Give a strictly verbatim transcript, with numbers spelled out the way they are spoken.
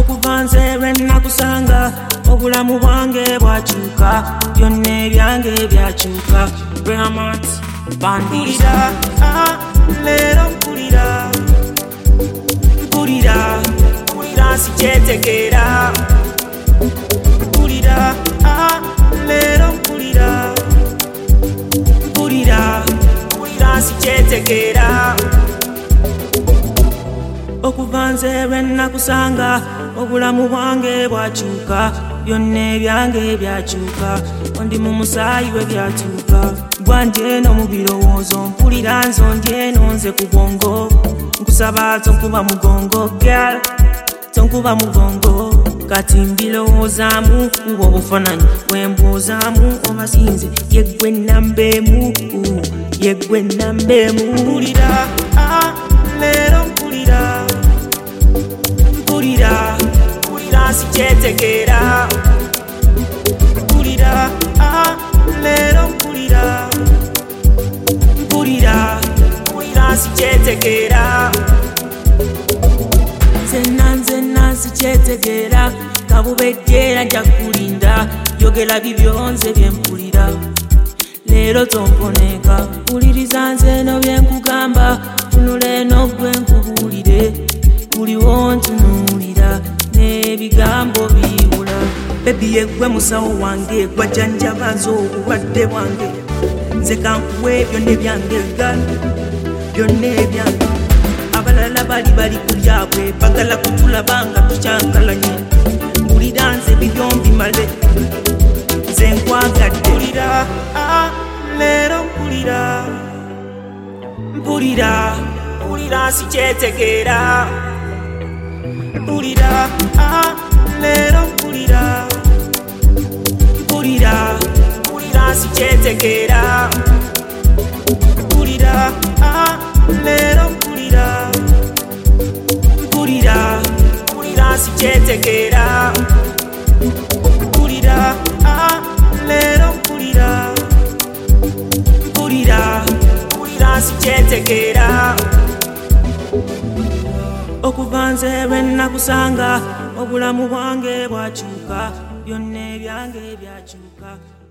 okuva nze lwe nakusanga obulamu bwange bwakyuka byonna ebyange byakyuka Brahmat Bandira ah, lero mpulira mpulira mpulira sikyetegeera mpulira ah, lero mpulira mpulira mpulira sikyetegeera okuva nze lwe nakusanga obulamu bwange bwakyuka byonna ebyange byakyuka ndi mu musaayi we byatuuka bwanje no mu birowoozo mpulira nzondye nonze ku bwongo nkusaba tonkuba mugongo girl tonkuba mugongo kati mbirowoozaamu kuba obufaananyi bwembuuzaamu obasinze yeggwe nambeemu yeggwe nambeemu mpulira ah, lero mpulira mpulira mpulira sikyetegeera mpulira ah, lero mpulira mpulira mpulira sikyetegeera nzenna nzenna sikyetegeera kabubejjeera nja kulinda yogera bibyo nze byempulira leero tomponeeka mpuliriza nze no byenkugamba tunula eno gwe nkubuulire buliwo ntunuulira n'ebigambo biwula bebi yeggwe musawo wange gwajjanjaba nze obulwadde bwange nze kankuwe byonna ebyange gal byonna ebyange abalala bali bali kulyabwe bagala kutulaba nga tukyankalanye mpulira nze bibyo mbimale nze nkwagadde mpulira ah, leero mpulira mpulira mpulira sikyetegeera mpulira ah, leero mpulira mpulira mpulira sikyetegeera mpulira ah, leero mpulira mpulira mpulira sikyetegeera mpulira ah, leero mpulira mpulira mpulira sikyetegeera okuva nze lwe nakusanga obulamu bwange bwakyuka byonna ebyange byakyuka